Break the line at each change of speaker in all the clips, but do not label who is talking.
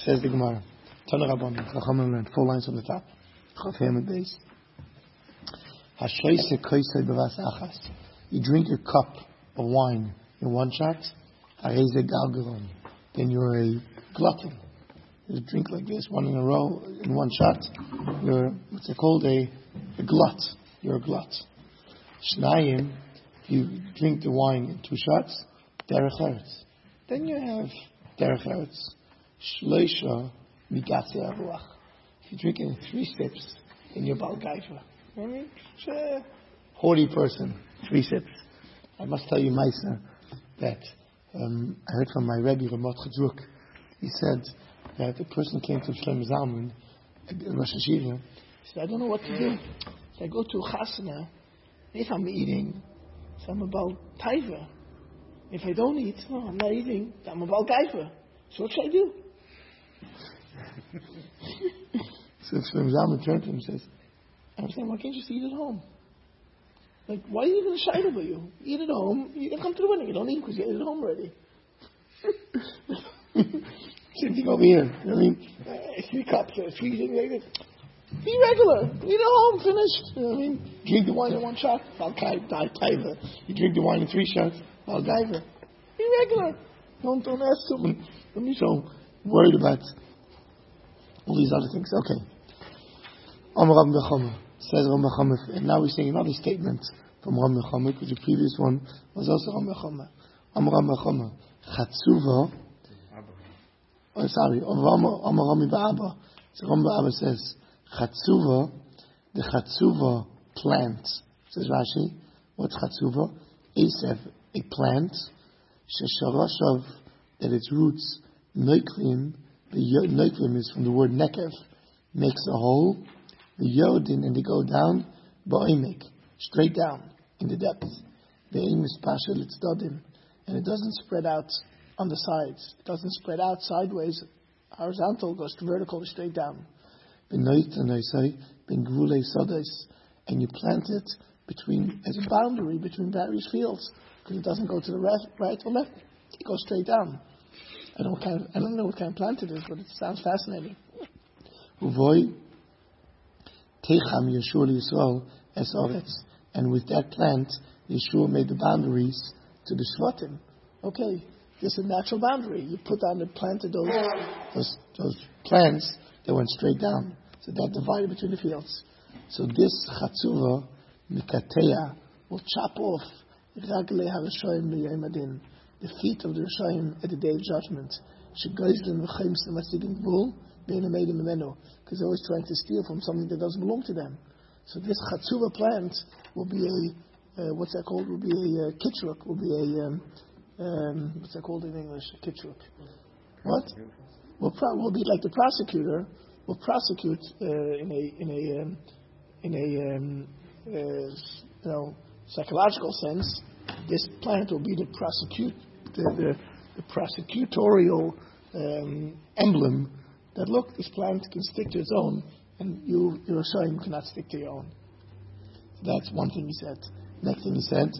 Says the Gemara. Tana Rabbanan. Chachamim learned 4 lines from the top. Chav Hamid Beis. Hashreise koisei bevas achas. You drink your cup of wine in one shot. Hareze galgalon. Then you're a glutton. You drink like this, one in a row, in one shot. You're what's it called? A glut. You're a glut. Shnayim. You drink the wine in 2 shots. Derech eretz. Then you have derech eretz. Shloisha migatze aruach. If you drink it in 3 sips, then you're Baal Gaiva. I mean, it's a haughty person. 3 sips. I must tell you, Meisner, that I heard from my Rebbe, Ramot Chazuk. He said that a person came to Shlomo Zalman, Rosh Hashiva. He said, I don't know what to do. So I go to a chasana. If I'm eating, so I'm a Baal Taiva. If I don't eat, no, I'm not eating, I'm a Baal Gaiva. So what should I do? So Shlomo Zalman turned to him and says, I'm saying, why can't you just eat at home? Like, why are you even shy about you? Eat at home, you can come to the wedding, you don't eat because you ate at home already. Same thing over here. I mean, 3 cups, 3 things like this. Be regular. Eat at home, finished. You know what I mean? Drink the wine in 1 shot, Baal Gaiva. You drink the wine in 3 shots, Baal Gaiva. Be regular. Don't ask someone. Don't be so worried about all these other things. Okay. Amar Rav Mechama. Says Rav Mechama. And now we're saying another statement from Rav Mechama, because the previous one was also Rav Mechama. Amar Rav Mechama. Chatzuva. Oh, sorry. Amar Rami Ba'aba. So Rami Ba'aba says, Chatzuva, the Chatzuva plant. Says Rashi, what's Chatzuva? Esev, a plant. Shesharashav, that its roots, Neuklim, the Neuklim is from the word Nekev, makes a hole. The Yodin, and they go down, Ba'imek, straight down, in the depth. The aim is Pasha Litzdadim, and it doesn't spread out on the sides. It doesn't spread out sideways, horizontal, goes vertical, straight down. And you plant it as a boundary between various fields, because it doesn't go to the right or left. It goes straight down. I don't know what kind of plant it is, but it sounds fascinating. And with that plant, Yeshua made the boundaries to the Shvatim. Okay, this is a natural boundary. You put down the planted those plants that went straight down. So that divided between the fields. So this Chatzuva, Mikateya, will chop off the feet of the Rishayim at the day of judgment. Because they're always trying to steal from something that doesn't belong to them. So this Chatzuva plant will be what's that called? Will be a kitruk. Will be a what's that called in English? A kitruk. What? Will be like the prosecutor will prosecute in a psychological sense. This plant will be the prosecutorial emblem that look, this plant can stick to its own, and your Rishayim cannot stick to your own. That's one thing he said. Next thing he said,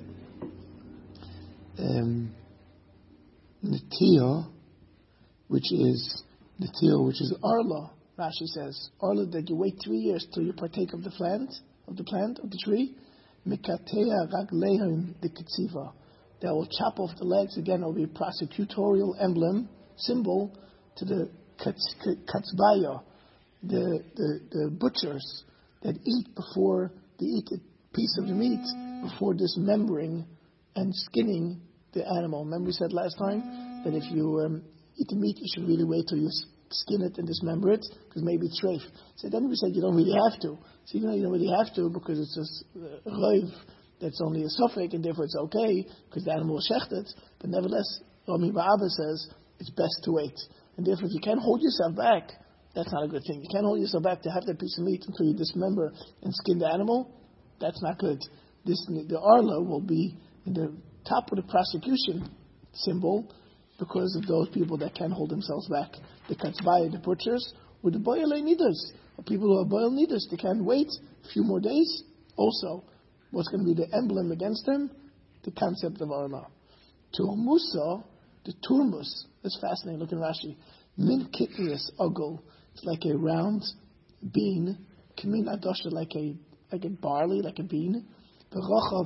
Netiyah, which is Arla. Rashi says, Arla, that you wait 3 years till you partake of the plant, of the tree. Mikateya ragleim the ketziva. That will chop off the legs. Again, it will be a prosecutorial emblem, symbol to the katzbaya, the butchers that eat before they eat a piece of the meat, before dismembering and skinning the animal. Remember we said last time that if you eat the meat, you should really wait till you skin it and dismember it, because maybe it's treif. So then we said you don't really have to. So you don't really have to because it's a roiv that's only a suffix, and therefore it's okay because the animal is shechted. But nevertheless, Rami Ba'aba says it's best to wait. And therefore, if you can't hold yourself back, that's not a good thing. You can't hold yourself back to have that piece of meat until you dismember and skin the animal. That's not good. The Arla will be in the top of the prosecution symbol because of those people that can't hold themselves back. The Katzbaya, the butchers, or the Boyalei Nidas, or people who are Boyal Nidas, they can't wait a few more days. Also, what's going to be the emblem against them? The concept of Arla. To Musa, the Turmus, that's fascinating, look at Rashi. Min kitnius ogul. It's like a round bean. Kamin adosha, like a barley, like a bean. V'rochav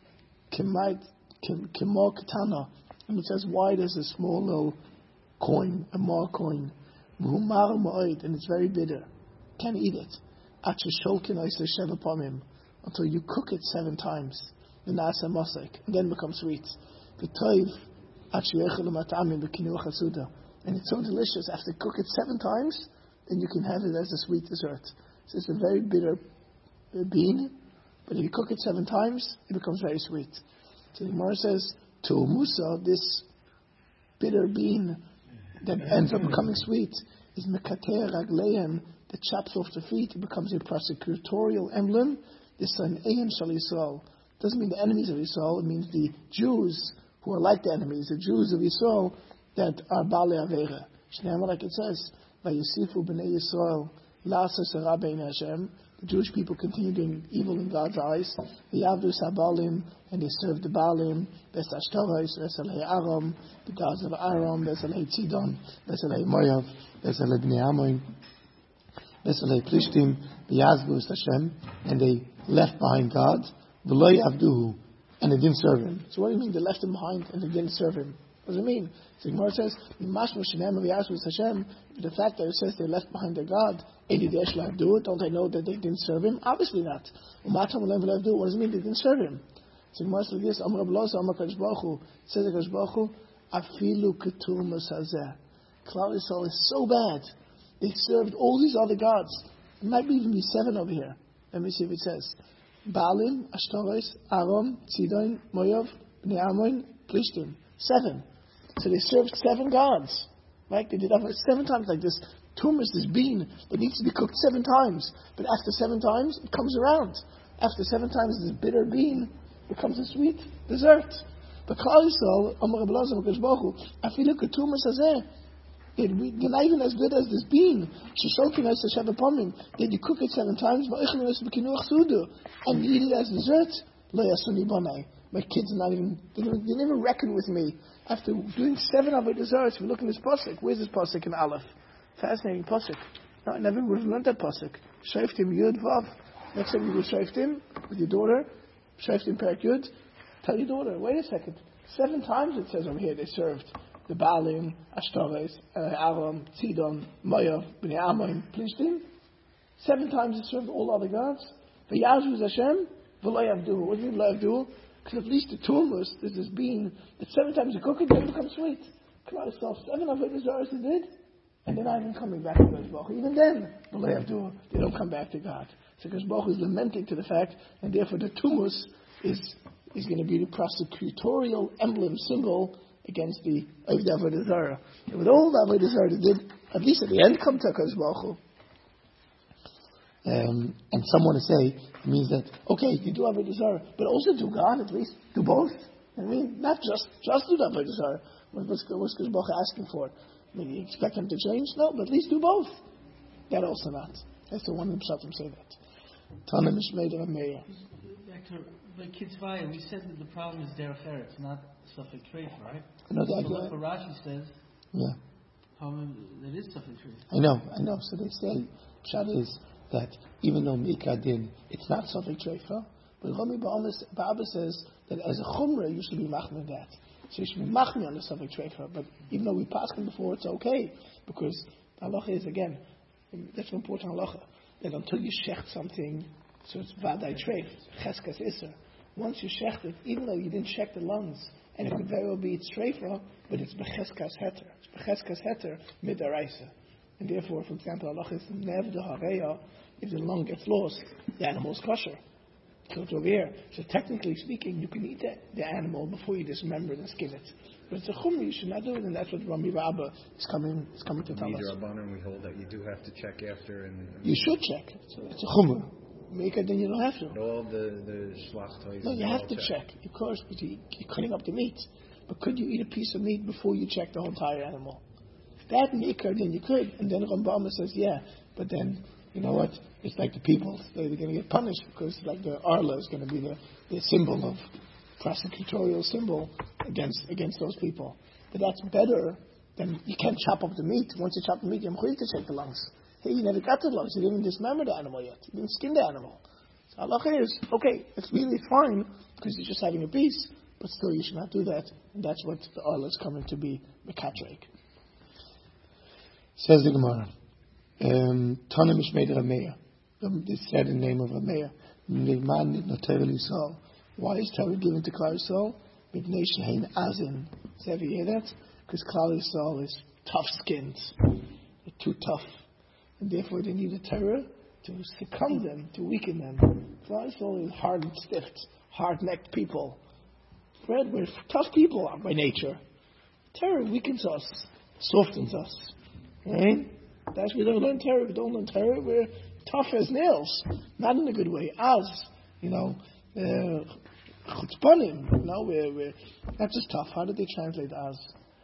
kemo katana. And it's as wide as a small little coin, a mar coin. V'humar ma'od, and it's very bitter. Can't eat it. Until you cook it 7 times. The nasa mosek, and then it becomes sweet. The toiv, and it's so delicious. After you cook it 7 times, then you can have it as a sweet dessert. So it's a very bitter bean, but if you cook it 7 times, it becomes very sweet. So the Gemara says, to Musa, this bitter bean that ends up becoming sweet is mekater ragleim, that chops off the feet. It becomes a prosecutorial emblem. This an Ein Shal Yisrael. Doesn't mean the enemies of Yisrael. It means the Jews who are like the enemies, the Jews of Yisrael that are Baalei Avera. Shneimar, like it says, Vayisifu b'nei Yisrael la'aseh sarah b'nei Hashem. The Jewish people continue doing evil in God's eyes. V'yavdu sabalim, and they serve the Baalim. Ves Ashtaros, Vesalei Aram, the gods of Aram, Vesalei Tzidon, Vesalei Moav, Vesalei Bnei Ammon, Vesalei Plishtim, V'yazvu Hashem, and they left behind God. V'lo yavduhu, and they didn't serve him. So what do you mean they left him behind and they didn't serve him? What does it mean? So the Gemara says, the fact that it says they left behind their God, don't I know that they didn't serve him? Obviously not. What does it mean they didn't serve him? So the Gemara says like this, says the Kadosh Baruch Hu, Afilu ketur masazeh. Klal Yisrael is so bad. They served all these other gods. It might even be 7 over here. Let me see if it says. Baalim, Ashtaros, Aram, Tzidon, Moav, Bnei Ammon, Plishtim. 7. So they served 7 gods. Right? They did that 7 times, like this tumus, this bean, that needs to be cooked 7 times. But after 7 times, it comes around. After 7 times, this bitter bean becomes a sweet dessert. But Klal Yisrael, Amar Rabbi Elazar HaKadosh Baruch Hu, Afilu ketumas hazeh. They're not even as good as this bean. Did you cook it 7 times? And you eat it as dessert? My kids are not even, they never reckon with me. After doing 7 of my desserts, we look in this pasuk. Where's this pasuk in Aleph? Fascinating pasuk. No, I never would have learned that pasuk. Shoftim Yud Vav. Next time you do Shoftim with your daughter, Shoftim Perak Yud, tell your daughter, wait a second. 7 times it says over here they served the Baalim, Ashtaros, Aram, Tzidon, Moav, Bnei Ammon, Plishtim. 7 times it served all other gods. V'yazvu Hashem, v'lo yavduhu. What do you mean lo yavduhu? Because at least the tumus, there's this bean, that 7 times you cook it, then it becomes sweet. Klal Yisrael, 7 of it is they did, and they're not even coming back to God's Baruch. Even then, v'lo yavduhu, they don't come back to God. So God's Baruch is lamenting to the fact, and therefore the tumus is going to be the prosecutorial emblem, symbol, against the Avodah Zarah. And with all the Avodah Zarah they did, at least at the end come to HaKadosh Baruch Hu. And some want to say, it means that, okay, you do Avodah Zarah, but also do God, at least. Do both. I mean, not just do the Avodah Zarah. What's HaKadosh Baruch Hu asking for? I mean, you expect him to change? No, but at least do both. That also not. That's the one who Pshatim say that. Tana Mishmei Rav Meir.
Back to the Kitzvaya, we said that the problem is derech eretz, not Suffolk Treifa, right?
No,
so what Rashi says,
yeah,
that is Suffolk Treifa.
I know. So they say, Pshat is that even though Mikra Din, it's not Suffolk Treifa, but Rami Ba'aba says that as a Chumrah, you should be machmir that. So you should be machmir on the Suffolk Treifa. But even though we passed him before, it's okay, because halacha is, again, that's an important halacha, that until you shecht something, so it's Vadai Treif, Cheskas Isser. Once you shecht it, even though you didn't check the lungs, and it could very well be it's Treifa, but it's Becheskas Heter. It's Becheskas Heter Midaraisa. And therefore, for example, Allah is Nev de Hareya, if the lung gets lost, the animal's kosher. So it's over here. So technically speaking, you can eat the animal before you dismember it and skin it. But it's a chumrah, you should not do it, and that's what Rami Rabba is coming to tell us.
We hold that you do have to check after.
You should check. It's a chumrah. Make it, then you don't have to.
All the shlachtois.
No, you have to check, of course, because you're cutting up the meat. But could you eat a piece of meat before you check the whole entire animal? If that maker, then you could. And then Rambam says, yeah, but then, you know what? It's like the people, they're going to get punished because like the Arla is going to be the symbol of, prosecutorial symbol against those people. But that's better then you can't chop up the meat. Once you chop the meat, you're going to take the lungs. Hey, you never got the lungs. You didn't dismember the animal yet. You didn't skin the animal. So Allah is, okay, it's really fine because you're just having a piece, but still you should not do that. And that's what the Allah is coming to be mekatrek. Says the Gemara, Tana Mishmeid Rameya. This said in the name of Rameya. Why is Torah given to Klal Yisrael? Mipnei shehein azin. So ever hear that? Because Klal Yisrael is tough-skinned. They're too tough. And therefore they need a Torah to succumb them, to weaken them. Klal Yisrael is hard and stiff, hard-necked people. We're tough people by nature. Torah weakens us, softens us. Right? That's why we don't learn Torah. We don't learn Torah. We're tough as nails. Not in a good way. Chutzpanim. We're not just tough. How did they translate as?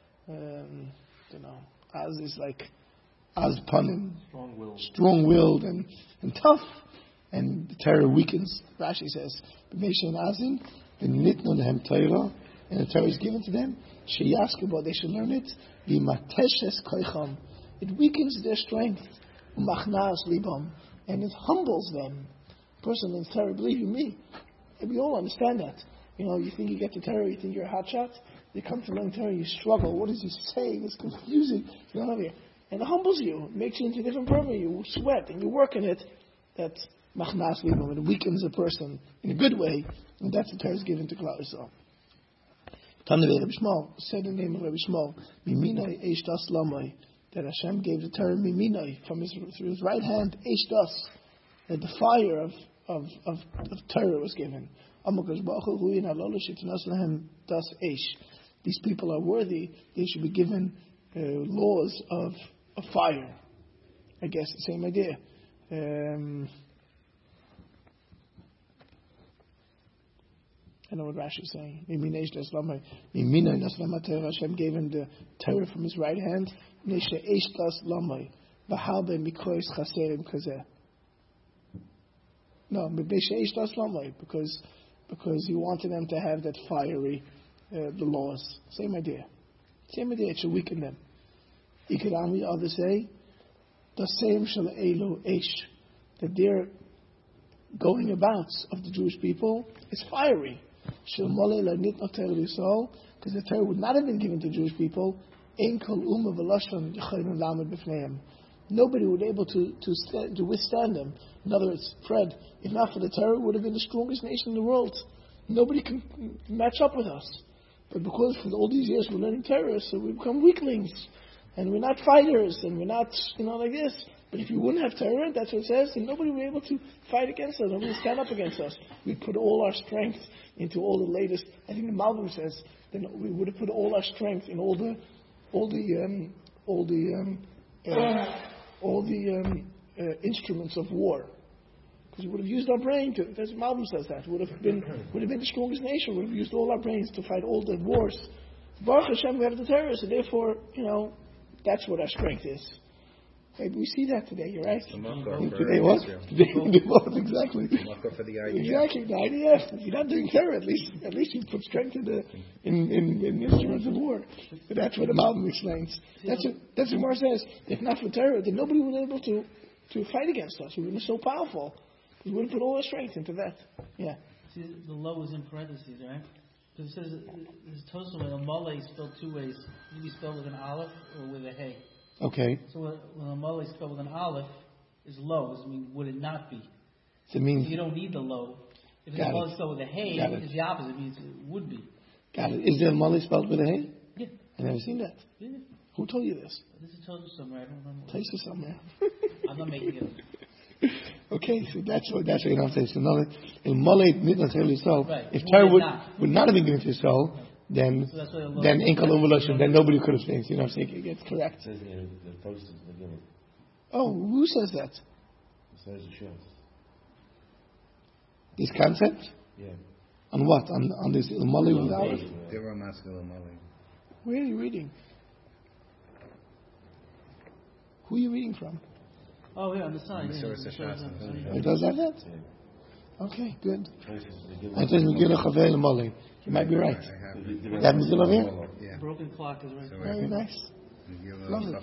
As is like as panim. Strong-willed and tough. And the Torah weakens. Rashi says, "B'meishen azin v'nitnu lehem Torah," and the Torah is given to them. Sheyasku, they should learn it. V'mateshes koicham. It weakens their strength. Umachnas libam, and it humbles them. Person in Torah, believe you me, and we all understand that. You think you get to Torah, you think you're a hotshot. You come to learn Torah, you struggle. What is he saying? It's confusing. And it humbles you, it makes you into a different person. You sweat and you work in it. That's machnas libam. It weakens a person in a good way, and that's the Torah is given to Klal Yisrael. Tanavei Rabbi Shmuel said in the name of Rabbi Shmuel, Miminai eish das lamai, that Hashem gave the Torah Miminai through his right hand, eish das, that the fire of Torah was given. These people are worthy; they should be given laws of fire. I guess the same idea. I know what Rashi is saying. Hashem gave him the Torah from his right hand. No, because he wanted them to have that fiery, the laws. Same idea. It should weaken them. Others say, the same shall elu eish, that their going about of the Jewish people is fiery. Because the Torah would not have been given to Jewish people. Nobody would be able to withstand them. In other words, Fred, if not for the Torah, it would have been the strongest nation in the world. Nobody can match up with us. But because for all these years we're learning Torah, so we become weaklings. And we're not fighters, and we're not, like this. But if you wouldn't have Torah, that's what it says, then nobody would be able to fight against us. Nobody would stand up against us. We'd put all our strength into all the latest. I think the Malbim says then we would have put all our strength in all the instruments of war, because we would have used our brain to. As Malbim says that would have been the strongest nation. We would have used all our brains to fight all the wars. Baruch Hashem, we have the Torah, so therefore, that's what our strength is. Maybe we see that today. You're right. Today what? Today what? Exactly.
For the IDF.
Exactly. The IDF. If you're not doing Torah, at least you put strength in instruments of war. But that's what the Malbim explains. That's what Mar says. If not for Torah, then nobody would be able to fight against us. We would be so powerful. We wouldn't put all our strength into that. Yeah.
See, the low is in parentheses, right? Because it says there's Tosafot, a mole is spelled two ways. It can be spelled with an aleph or with a hey.
Okay.
So when a mole is spelled with an aleph, is low. I mean, would it not be?
So it means
you don't need the low. If the mole is spelled with a hey, it's the opposite. It means it would be.
Got it. Is there a mole spelled with a hey?
Yeah.
I've never seen that.
Yeah.
Who told you this?
This is told you somewhere. I don't remember.
Told you somewhere.
I'm not making it.
Okay, so that's what you're not saying. So now, in mole not necessarily so.
Right.
If Torah would not have been given to Yisrael, then then nobody could have said. You know what I'm saying? It's correct.
It says here the post is beginning.
Oh, who says that?
It says the shows.
This concept?
Yeah.
On what? On this Ilmali with Aleph?
They were masculine Ilmali.
Where are you reading? Who are you reading from?
Oh, yeah, on the side.
It does have that?
Yeah.
Okay, good.
I
says Megillah Chavei Ilmali. You might be right. That Megillah here?
Yeah.
Broken clock is right.
Very nice. Love it.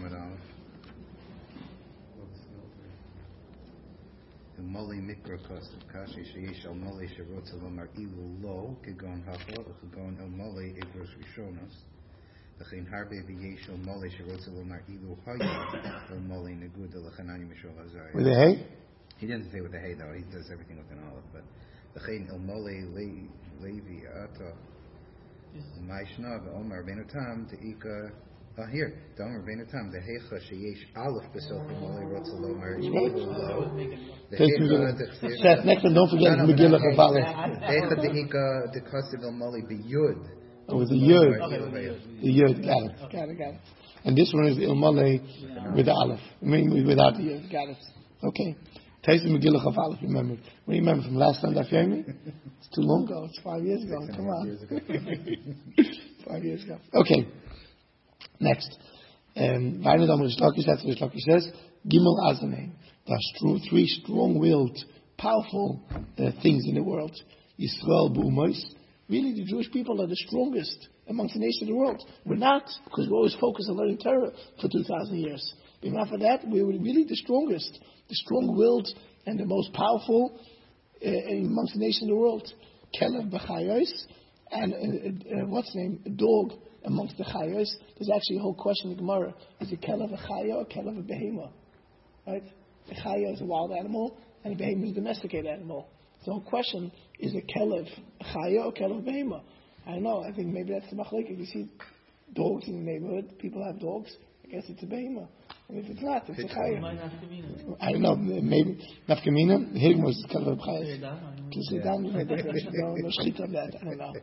Moli mikro cost of kashi sheyesh al moli sherotza lomar ilu lo kegon hafo kegon el moli igros rishonos v'chein harbe v'yesh al moli sherotza lomar ilu haya el moli negud l'chanani mishol hazar.
With a hay?
He didn't say with the hay though. He does everything with an olive. But v'chein el moli levi ata ma'ishna v'omar beinatam teika. Here, don't Rabbeinu Tam the heicha sheyesh aleph besof moli rotza lomar ilu lo.
Seth, next time, don't forget Megillah Chavalah.
Heicha deika dekasiv el moli biyud.
Oh, with the yud. The yud, got it. And this one is the ilmale with the aleph. I mean, without the yud, got it. Okay. Taste the Megillah Chavalah, remember. What do you remember from last time that Yemi? It's too long ago. It's 5 years ago. Come on. 5 years ago. Okay. Next. Weiner Amr Shlaki says, Gimel Azamein. There are three strong-willed, powerful things in the world. Yisrael B'umois. Really, the Jewish people are the strongest amongst the nations of the world. We're not, because we're always focused on learning Torah for 2,000 years. But after that, we were really the strongest, the strong-willed and the most powerful amongst the nations of the world. Kelev B'chayos, and what's the name? A dog amongst the chayos. There's actually a whole question in the Gemara: is a kelev a chaya or a kelev a behema? Right? The chaya is a wild animal, and a behema is a domesticated animal. So the whole question is a kelev a chaya or a kelev a behema? I don't know. I think maybe that's the machlokes. If you see dogs in the neighborhood, people have dogs. I guess it's a behema. And if it's not, it's a chaya. I don't know. Maybe nafkamina. Here was kelev a chaya. To sit down, no shchita of that. I don't know.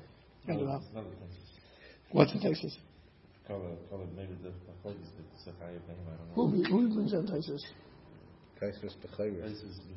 What's the Texas?
Maybe the Chayis, the Sachaya Behim, I don't know.
Who brings on Texas?
Texas B'chayis.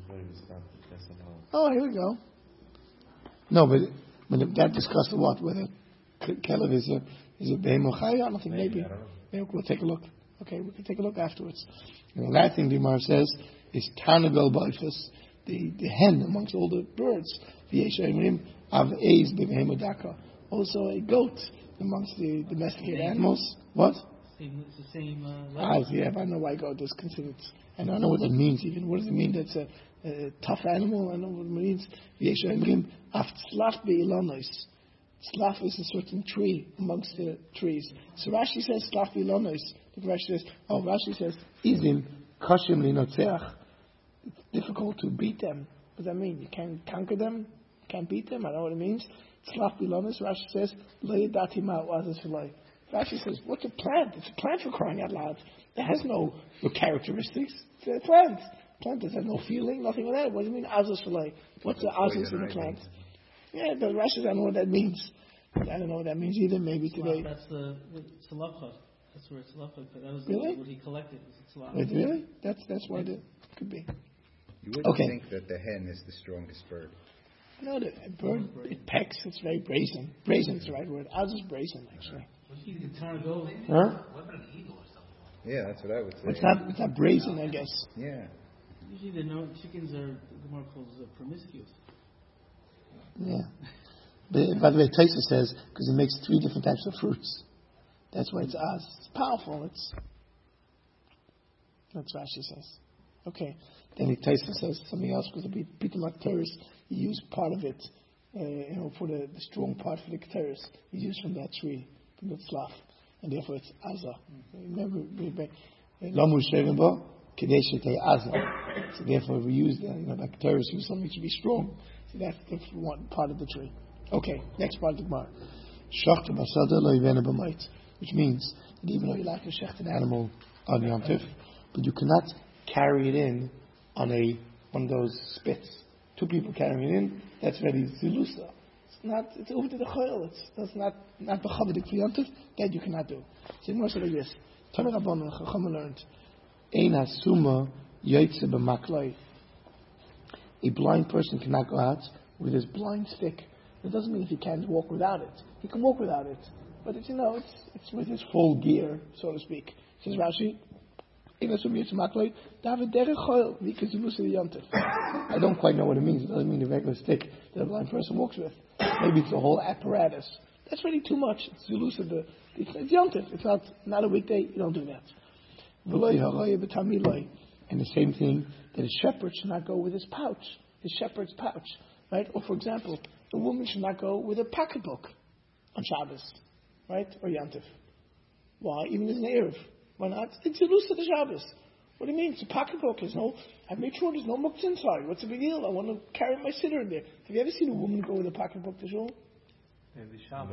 Oh, here we go. No, but that discussed what? Whether Kelev is a Behim or Chaya? I don't think maybe. Maybe we'll take a look. Okay, we can take a look afterwards. And the last thing the Gemara says is Tanabel B'ifus, the hen amongst all the birds. V'yesha Av Eiz B'Behim Daka. Also a goat amongst the domesticated animals. What?
It's the same
yeah, but I don't know why goat is considered. And I don't know what that means even. What does it mean that's a tough animal? I don't know what it means. Slaf is a certain tree amongst the trees. So Rashi says Slaf Ilonos. Rashi says Izim Kashim Linotzeach. It's difficult to beat them. What does that mean? You can't conquer them? You can't beat them? I don't know what it means. Slaf Bilonis, Rashi says, Rashi says, what's a plant? It's a plant for crying out loud. It has no characteristics. It's a plant. Plant doesn't have no feeling, nothing like that. What do you mean, Azus Shalai? What's the Azus in the plant? Yeah, but Rashi, I don't know what that means. I don't know what that means either, maybe today.
That's the Tzalapcha. That's where it's Tzalapcha. That was
really?
What he collected.
Wait, really? That's what it could be.
You wouldn't think that the hen is the strongest bird.
No, the bird, it pecks. It's very brazen. Brazen is the right word. Ours is brazen, actually.
You can turn it over.
Huh?
What about an eagle or something?
Yeah, that's what I would say.
It's not brazen, I guess.
Yeah.
Usually chickens are, the Gemara calls promiscuous.
Yeah. But, by the way, Taisa says, because he makes 3 different types of fruits. That's why it's ours. It's powerful. That's what Rashi says. Okay. Then Taisa says something else, because the people like terrorists, you use part of it, for the strong part for the keteris. You use from that tree, from that slaf, and therefore it's aza. Remember, lamu shevimbo kadesh aza. So therefore, we use like keteris, use something to be strong. So that's the one part of the tree. Okay, next part of the Gemara. Shachta basada lo yivena b'mayit, which means that even though you like to shecht an animal on Yom Tov, but you cannot carry it in on one of those spits. 2 people carrying it in, that's very zilusa. It's over to the choil. That's not b'chavadik for Yom Tov. That you cannot do. So it's like this. Tana Rabbanan Chacham learned, Ein hasuma yoytze b'makloi. A blind person cannot go out with his blind stick. It doesn't mean he can't walk without it. He can walk without it, but it's with his full gear, so to speak. Says Rashi. I don't quite know what it means. It doesn't mean the regular stick that a blind person walks with. Maybe it's the whole apparatus That's really too much. It's Zilusa, it's Yontif. It's not a weekday. You don't do that. And the same thing, that a shepherd should not go with his pouch, his shepherd's pouch, right? Or for example, a woman should not go with a pocketbook on Shabbos, right? Or Yantif. Why? Even as an Erev. Why not? It's Zilusa the Shabbos. What do you mean? It's a pocketbook. I made sure there's no muktzah inside. What's the big deal? I want to carry my siddur in there. Have you ever seen a woman go with a pocketbook to shul?
Maybe Shabbos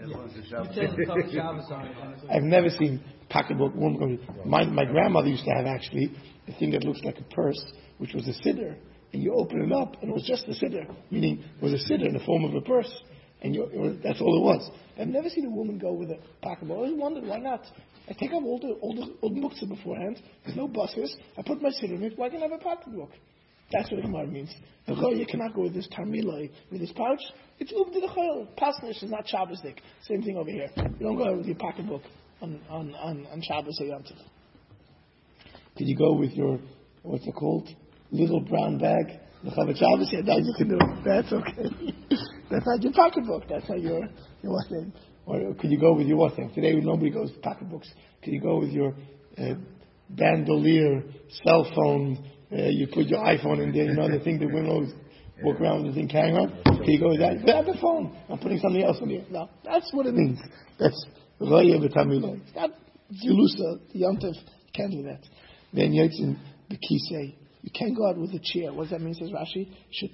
day.
I've never seen pocketbook woman go. My grandmother used to have actually a thing that looks like a purse, which was a siddur, and you open it up, and it was just a siddur, meaning it was a siddur in the form of a purse, and that's all it was. I've never seen a woman go with a pocketbook. I always wondered why not. I take out all the muktzah beforehand. There's no buses. I put my siddur in it. Why can't I have a pocketbook? That's what the Gemara means. The Choy cannot go with this tarmilai, with his pouch. It's uvdi the Choy. Pasnish is not Shabbosdik. Same thing over here. You don't go with your pocketbook on Shabbos or Yom Tov. Could you go with your, what's it called? Little brown bag? The Chavat Shabbos? Yeah, that you can do it. That's okay. That's not your pocketbook. That's not your what thing. Or could you go with your what thing? Today nobody goes with pocketbooks. Could you go with your bandolier, cell phone? You put your iPhone in there, the thing that women always walk around with the thing carrying on. Can you go with that? Grab the phone. I'm putting something else in here. No, that's what it means. That's Roya V'Tamiloi. It's not Zilusa, the Yontif. You can't do that. Then Yotzin B'Kisei. You can't go out with a chair. What does that mean, says Rashi?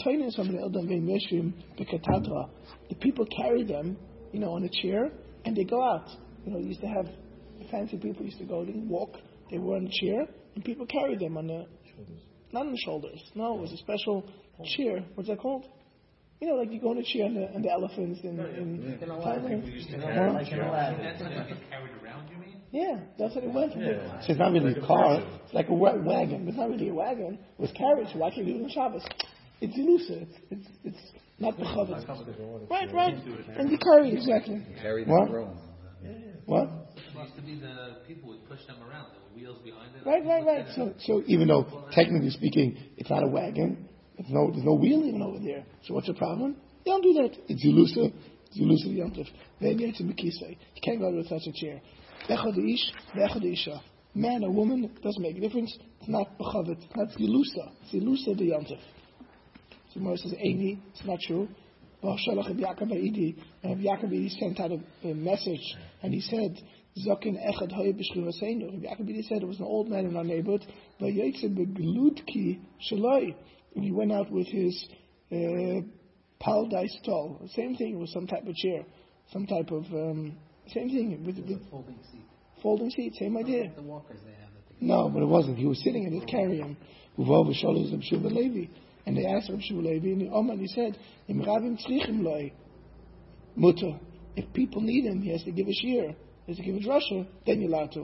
The people carry them, on a chair, and they go out. Used to have, the fancy people used to go, they didn't walk, they were on a chair, and people carried them on the not on the shoulders. No, it was a special chair. What's that called? Like you go on a chair and the elephants in Thailand.
Carried around, you mean?
Yeah, that's what it went from. So it's not really a car. It's like a wagon. But it's not really a wagon. It was carriage. Why can't you do it on Shabbos? It's Zilusa. It's not the Chavetz. Right. And you carry exactly.
Carry the throne.
What?
It used to be the people would push them around. There were wheels behind it.
Right. So even though technically speaking, it's not a wagon, there's no wheel even over there. So what's the problem? You don't do that. It's Zilusa Yontif. Then it's in B'Kisei. You can't go with such a chair. Echad ish, ve'echad isha. Man or woman doesn't make a difference. It's not b'chavet. It's not Zilusa. Zilusa the Yontif. So Moses says, Eini, it's not true. And Yaakov sent out a message, and he said, Zokin echad hoye b'shchivaseinu. Yaakov said, there was an old man in our neighborhood, v'yoytze begludki shaloi. And he went out with his paldai stol. Same thing, it was some type of chair. Some type of, same thing. With
folding seat.
Folding seat, same idea.
Like the walkers they have.
No, but it wasn't. He was sitting and they'd carry him. Uvav v'sholos of Shuvah Levi. And they asked Rav Shua Levi, and he said, Im Rabim tzrichim loi mutter. If people need him, he has to give a shear, he has to give a drasha, then you're allowed to.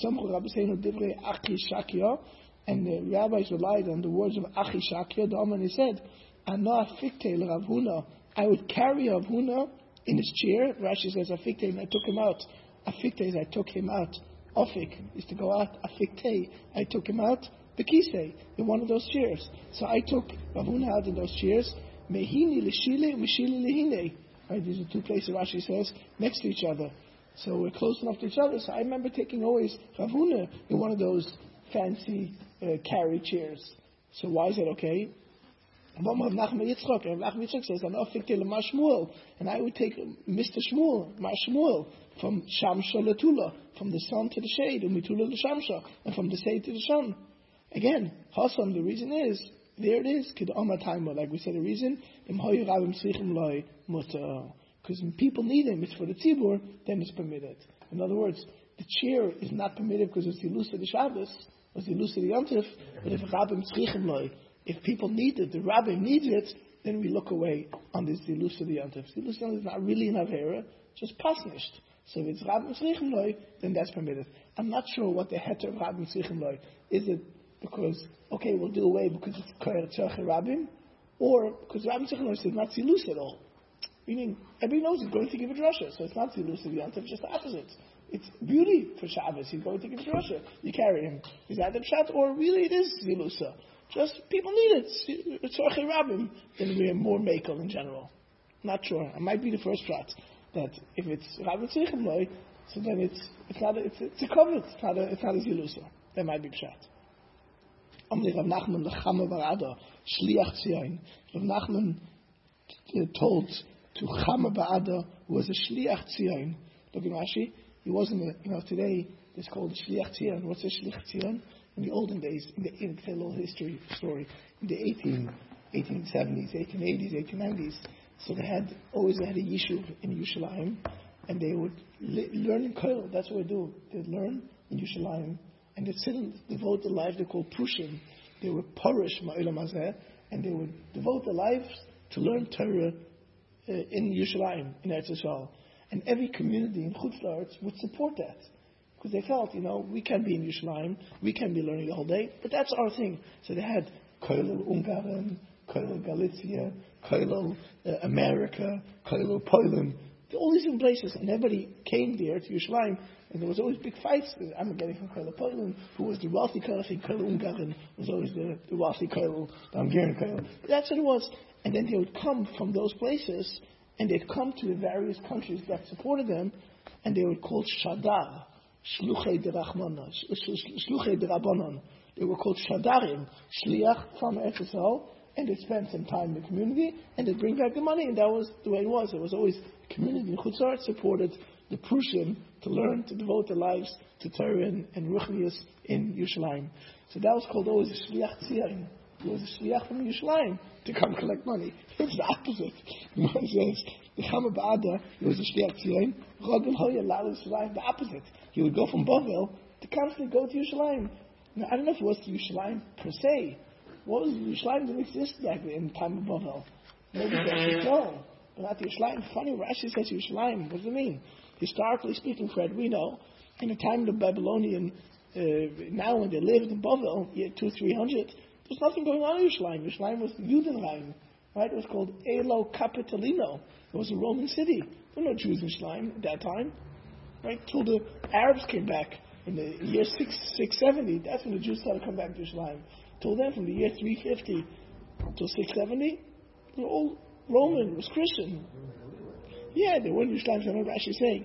And the rabbis relied on the words of Achi Shakya. The Oman, he said, Ana afikte l'Rav Huna. I would carry Rav Huna in his chair. Rashi says, afikte, and I took him out. Afikte is I took him out. Ofik is to go out. Afikte, I took him out. B'Kisei, in one of those chairs. So I took Rav Huna out in those chairs. Mehini l'shile, meshile lehine. Right, these are two places Rashi says next to each other. So we're close enough to each other. So I remember taking always Rav Huna in one of those fancy carry chairs. So why is that okay? And Nachman Yitzchak says, and I would take Mr. Shmuel, Mar Shmuel, from Shamsha Latula, from the sun to the shade, and Mitula to Shamsha, and from the shade to the sun. Again, Hassan, the reason is, there it is, like we said, the reason, because when people need him, it's for the tzibur, then it's permitted. In other words, the chair is not permitted because it's the Lusa the Shabbos, or the Lusa the Yontif, but if people need it, the rabbi needs it, then we look away on this Zilusa the Yontif. Zilusa the Yontif is not really an Avera, just pasnished. So if it's Rabbi Tzrichim Loi, then that's permitted. I'm not sure what the heter of Rabbi Tzrichim Loi is. It because, okay, we'll do away because it's Koyer Tzarech Rabbim, or because Rabbi Tzrichim Loi says not Zilus at all. Meaning, everybody knows he's going to give a drasha, so it's not Zilusa the Yontif, just the opposite. It's beauty for Shabbos. He's going to give a drasha. You carry him. Is that the pshat, or really it is Zilusa? Just people need it. Tzarech Rabbim, then we have more makel in general. Not sure. I might be the first pshat. that if it's Rabbi Tzrichim Loi, so then it's a covenant. It's not a zilusa. That might be pshat. Amli Rav Nachman lechama barada shliach tzion. Rav Nachman told to Chama Ba'ada, who was a shliach tzion. Look at Rashi. He wasn't today it's called a shliach tzion. What's a shliach tzion? In the olden days, in a little history story, in the 1870s, 1880s, 1890s, so they had a yishuv in Yerushalayim, and they would learn in Koil. That's what they do. They'd learn in Yerushalayim, and they'd sit and devote their life. They're called Prushim. They were Parish Ma'ilam Hazeh, and they would devote their lives to learn Torah in Yerushalayim, in Eretz Yisrael. And every community in Chutz La'aretz would support that. Because they felt, we can't be in Yerushalayim, we can't be learning the whole day, but that's our thing. So they had Koilel Ungarn, Koilel Galicia, Koilel America, Koilel Poland, all these different places, and everybody came there to Yerushalayim, and there was always big fights. I'm getting from Koilel Poland, who was the wealthy Koilel, Koilel Ungarn was always the wealthy Koilel, the Hungarian Koilel. But that's what it was. And then they would come from those places, and they'd come to the various countries that supported them, and they were called Shadar. Shluchei de Rabbanon. They were called Shadarim, Shliach from Eretz Yisrael, and they'd spend some time in the community, and they'd bring back the money, and that was the way it was. It was always the community in Chutz La'aretz supported the Prussian to learn, to devote their lives to Torah and Ruchnius in Yerushalayim. So that was called always a Shliach Tzion. It was a Shliach from Yerushalayim to come collect money. It's the opposite. The one says, the Chama Ba'ada, it was a Shliach Tzion. Rogel Hoya Lal Yerushalayim, the opposite. He would go from Bavel to constantly go to Yerushalayim. Now, I don't know if it was to Yerushalayim per se. What was Yerushalayim didn't exist back then in the time of Bavel. Maybe that's no. But not Yerushalayim. Funny, Rashi says Yerushalayim. What does it mean? Historically speaking, Fred, we know, in the time of the Babylonian, now when they lived in Bavel, year 200-300, there's nothing going on in Yerushalayim. Yerushalayim was Judenrein, right? It was called Elo Capitolino. It was a Roman city. There were no Jews in Yerushalayim at that time, right? Till the Arabs came back in the year 670. That's when the Jews started to come back to Yerushalayim. Till then, from the year 350 till 670, they were all Roman. It was Christian. Yeah, they were in Yerushalayim. So I remember actually saying,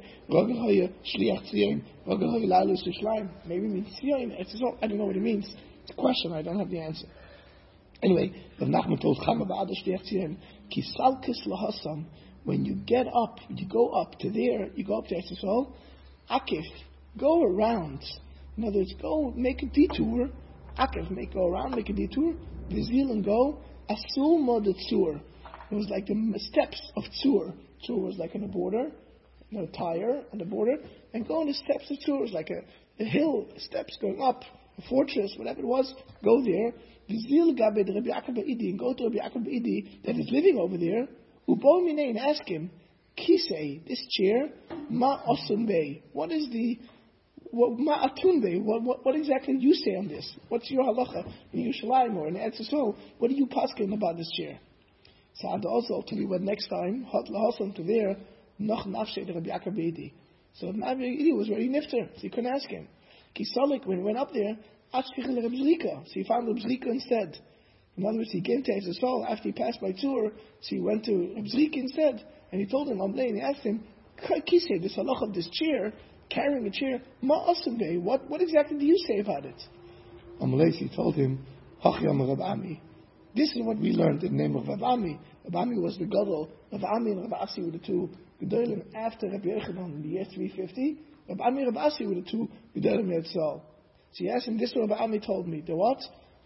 maybe it means Tzion. I don't know what it means. It's a question. I don't have the answer. Anyway, Rav Nachman told Chama Ba'ada Shliach Tzion, Ki Salkis Lahasam, when you get up, you go up to there, you go up to Eretz Yisrael, Akif, go around. In other words, go make a detour. Akif, go around, make a detour. Vizil and go. Asul Mod Tzur. It was like the steps of Tzur. Tzur was like on the border, tire on the border, and go on the steps of Tzur. It was like a hill, steps going up, a fortress, whatever it was. Go there. Vizil Gabed Rabbi Yaakov Ba'idi, and go to Rabbi Yaakov Ba'idi that is living over there. Ubo Minei, and ask him, Kisei, this chair, Ma Osum Bey. What is the Ma Atun Bey? What exactly do you say on this? What's your halacha in Yerushalayim or in Eretz Yisrael? What do you paskin about this chair? So I'd also tell you what next time, Hot Lahasam to there, Noch Nafshe de Rabbi Yaakov Ba'idi. So Rabbi Yaakov was very nifter, so he couldn't ask him. Kisalik, when he went up there, Ashkich le Reb Zrika, so he found Reb Zrika instead. In other words, he came to Eretz Yisrael after he passed by Tzur, so he went to Reb Zrika instead, and he told him, and he asked him, Kisei, this halach of this chair, carrying a chair, Ma Asabeh, what exactly do you say about it? He told him, Hachyam Rab Ami. This is what we learned in the name of Rab Ami. Rab Ami was the Gadol. Rab Ami and Rab Asi were the two Gedolim after Rabbi Yochanan in the year 350. Rab Ami and Rab Asi were the two Gedolim in Etzal. So he asked him, this is what Rab Ami told me. The what?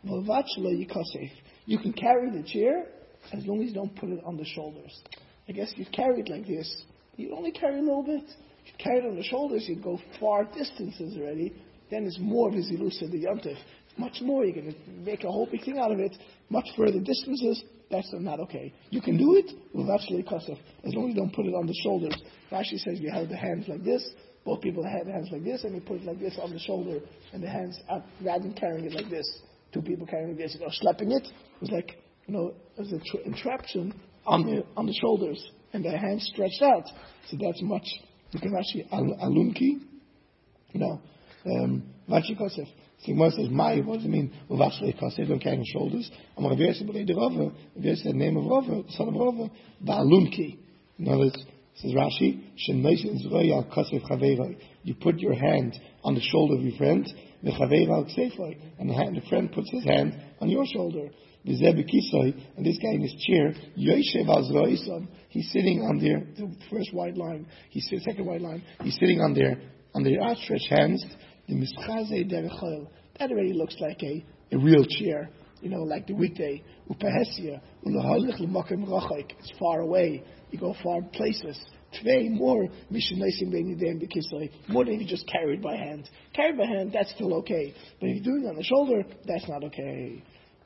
You can carry the chair as long as you don't put it on the shoulders. I guess you carry it like this. You only carry a little bit. If you carry it on the shoulders, you'd go far distances already. Then it's more of a zilusa, the yontif. Much more, you're going to make a whole big thing out of it. Much further distances, that's not okay. You can do it, as long as you don't put it on the shoulders. Rashi says you have the hands like this. Both people had the hands like this, and you put it like this on the shoulder, and the hands out, rather than carrying it like this. Two people carrying this, slapping it. It was like, there's an entrapment on the shoulders, and the hands stretched out. So that's much. You can actually alunki, vachi kosef. So Gemara says, "Mai." What does it mean? Vachi kosef, don't carry on shoulders. I'm going to say the name of Rava, son of Rava, ba'alunki. In other words, Says Rashi, you put your hand on the shoulder of your friend, and the friend puts his hand on your shoulder. And this guy in his chair, he's sitting on the first white line, second white line, he's sitting on their outstretched hands. That already looks like a real chair, like the weekday. It's far away. You go far places. Today, more than if you just carried by hand. Carried by hand, that's still okay. But if you're doing it on the shoulder, that's not okay.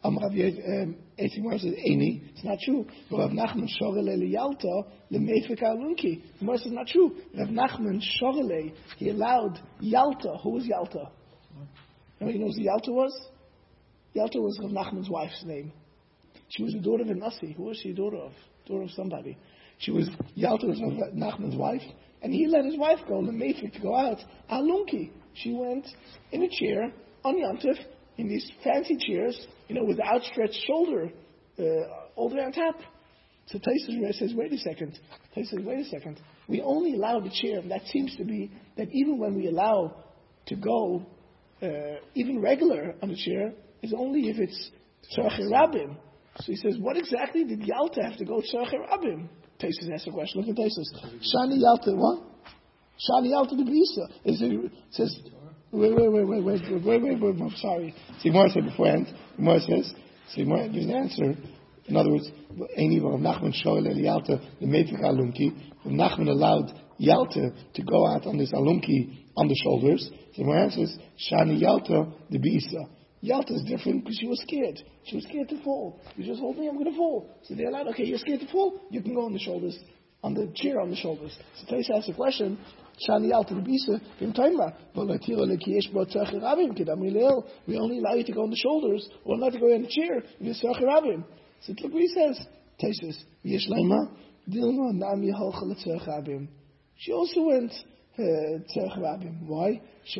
It's not true. Rav Nachman Shorele Yalta leMeifik Alunki. The Gemara says not true. Rav Nachman Shorele, he allowed Yalta. Who was Yalta? Anybody knows who Yalta was? Yalta was Rav Nachman's wife's name. She was the daughter of a Nasi. Who was she a daughter of? Daughter of somebody. Yalta was Rav Nachman's wife, and he let his wife go, leMeifik, to go out. Alunki. She went in a chair on Yantif, in these fancy chairs, with the outstretched shoulder all the way on top. So Taisa says, wait a second. We only allow the chair, and that seems to be that even when we allow to go even regular on the chair, is only if it's Tzarchei Rabim. So he says, what exactly did Yalta have to go Tzarchei Rabim? Taisa asks a question. Look at Taisa. Shani Yalta, what? Shani Yalta the Bisa. It says, Wait, I'm sorry. See, Gemara said beforehand, Gemara gives an answer. In other words, Rav Nachman Shoel El Yalta, the Meifik Alunki. Rav Nachman allowed Yalta to go out on this Alunki on the shoulders. So Gemara answers, Shani Yalta the Bisa. Yalta is different because she was scared. She was scared to fall. You just hold me, I'm going to fall. So they allowed, okay, you're scared to fall? You can go on the shoulders, on the chair on the shoulders. So Taisa asks a question, Shani Yalta the Bisa, we only allow you to go on the shoulders, or not to go on the chair, if you're Tzarchei Rabim. So look what he says. Taisa, she also went Tzarchei Rabim. Why? She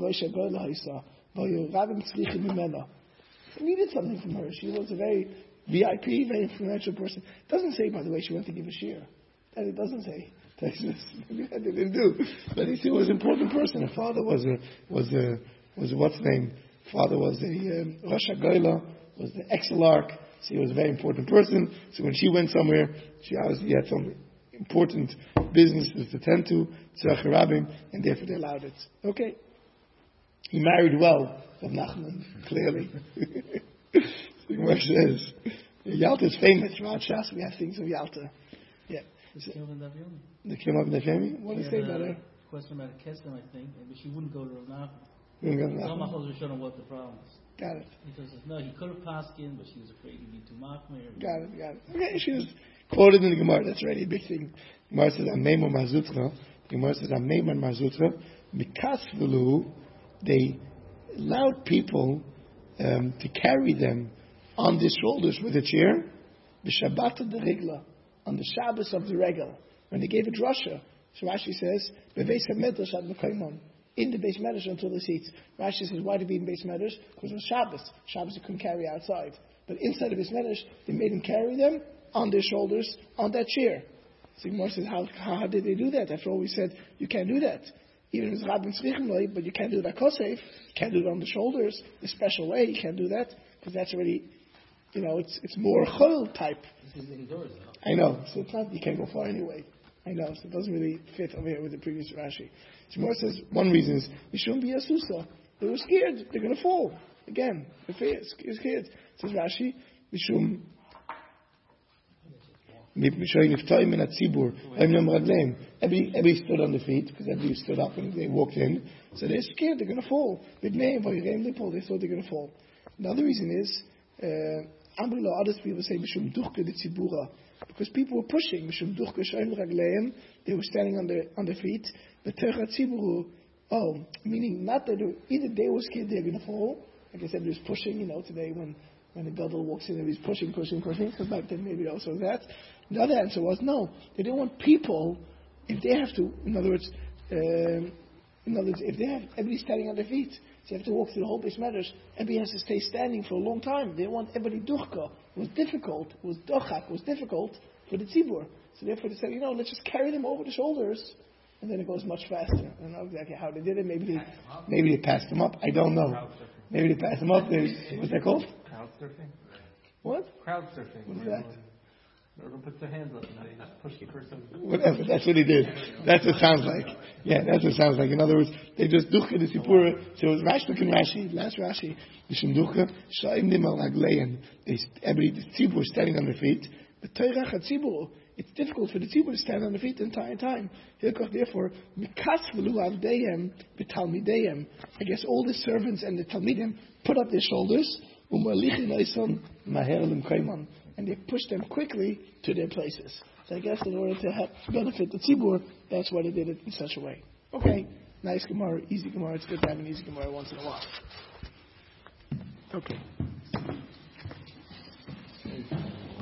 needed something from her. She was a very VIP, very influential person. It doesn't say, by the way, she went to give a shir. That it doesn't say. They didn't do. But he was an important person. Her father was what's the name? Father was a Rosh HaGoyla, was the exilarch. So he was a very important person. So when she went somewhere, she obviously had some important businesses to tend to, Tzarchei Rabim, and therefore they allowed it. Okay. He married well, Rav Nachman, clearly. The Gemara says, Yalta is famous. Throughout Shas, we have things of Yalta. Yeah. The Kilma ben Dafyomi? What do you say about her?
Question about a Kesem, I think, but she wouldn't go to Rav Nachman.
Some
Machos were showing what the problem is.
Got it.
Because no, he could have passed in, but she was afraid he'd be too machmir.
Got it. Okay, she was quoted in the Gemara. That's already a big thing. The Gemara says, Ameimu Marzutra. The Gemara says, Ameimu Marzutra. Mikasvelu, they allowed people to carry them on their shoulders with a chair. B'Shabbat de Regla, on the Shabbos of the Regel, when they gave a drasha. So Rashi says, Bebeis HaMedrash ad Mekoimon, in the Beis Medrash until the seats. Rashi says, why did they be in Beis Medrash? Because it was Shabbos. Shabbos they couldn't carry outside. But inside of Beis Medrash, they made them carry them on their shoulders, on that chair. So Gemara says, how did they do that? After all, we said, you can't do that. Even if it's Rabban Tzrichim, but you can't do it at Kosef. You can't do it on the shoulders, the special way. You can't do that, because that's already, it's more chol type.
This is indoors, though.
I know, so it's not, you can't go far anyway. I know, so it doesn't really fit over here with the previous Rashi. So Gemara says, one reason is, Mishum b'Yasusa. They were scared, they're going to fall. Again, they're scared. Says Rashi, Mishum Everybody stood on the feet, because everybody stood up and they walked in. So they're scared, they're going to fall. They thought they're going to fall. Another reason is, others people say, because people were pushing, they were standing on their feet. Meaning not that either they were scared they're going to fall, like I said, they was pushing, today when the gadol walks in and he's pushing, because back then maybe also that. The other answer was no, they didn't want people, if they have to, in other words, if they have everybody standing on their feet, so you have to walk through the whole Beis Medrash, everybody has to stay standing for a long time. They want everybody duchka. It was difficult, it was dochak, it was difficult for the tzibur. So therefore they said, let's just carry them over the shoulders, and then it goes much faster. I don't know exactly how they did it. Maybe they passed them up. I don't know. Maybe they passed them up. What's that called?
Crowd surfing.
What?
Crowd surfing.
What is that?
Everyone puts their hands up and they just push the person.
Whatever, that's what he did. That's what it sounds like. Yeah, that's what it sounds like. In other words, they just ducha the sipura. So it was Rashi, last Rashi, the shemducha, sha'im dim al raglein. The tzibur is standing on their feet. But teirach tzibur, it's difficult for the tzibur to stand on their feet the entire time. Therefore, mikas v'lu avdeihem b'talmideihem. I guess all the servants and the talmidim put up their shoulders, u'malichin oisom maher lim kaiman. And they push them quickly to their places. So I guess in order to help benefit the tzibur, that's why they did it in such a way. Okay, nice Gemara, easy Gemara. It's good to have an easy Gemara once in a while. Okay.